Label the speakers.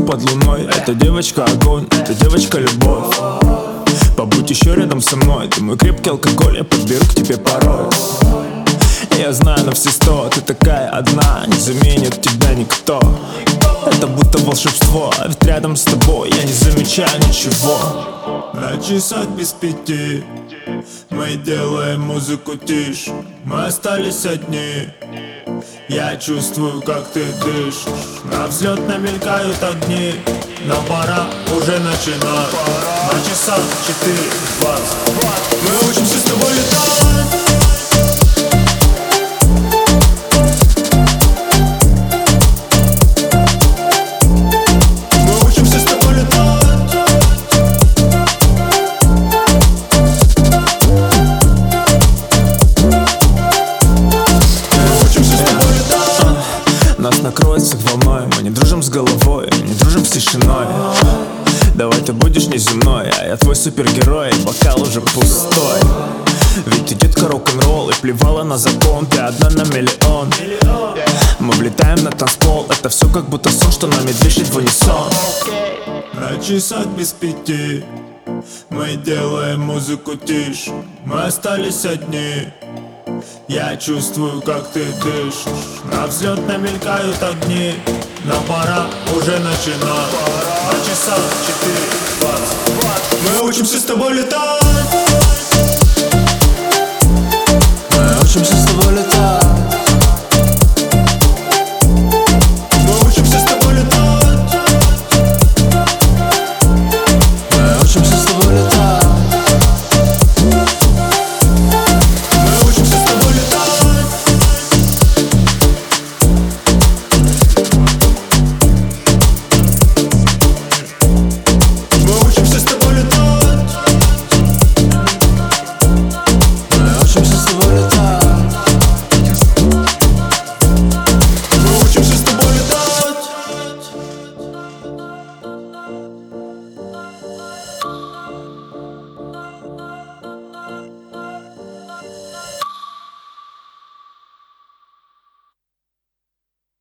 Speaker 1: под луной. Эта девочка огонь, эта девочка любовь. Побудь еще рядом со мной, ты мой крепкий алкоголь, я подберу к тебе порой. Я знаю на все 100, ты такая одна, не заменит тебя никто. Это будто волшебство, а ведь рядом с тобой я не замечаю ничего.
Speaker 2: На часах без 5 мы делаем музыку тише. Мы остались одни. Я чувствую, как ты дышишь. На взлет намелькают огни, но пора уже начинать. На часах 4:20 мы учимся с тобой летать.
Speaker 1: Нас накроет всех волной. Мы не дружим с головой, не дружим с тишиной. Давай ты будешь неземной, а я твой супергерой. Бокал уже пустой. Ведь ты детка рок-н-ролл и плевала на закон. Ты одна на миллион. Мы влетаем на танцпол. Это все как будто сон, что нами движет в унисон.
Speaker 2: На часах без 5 мы делаем музыку тише. Мы остались одни. Я чувствую, как ты дышишь. На взлет намелькают огни, но пора уже начинать. На часах 4:20 мы учимся с тобой летать.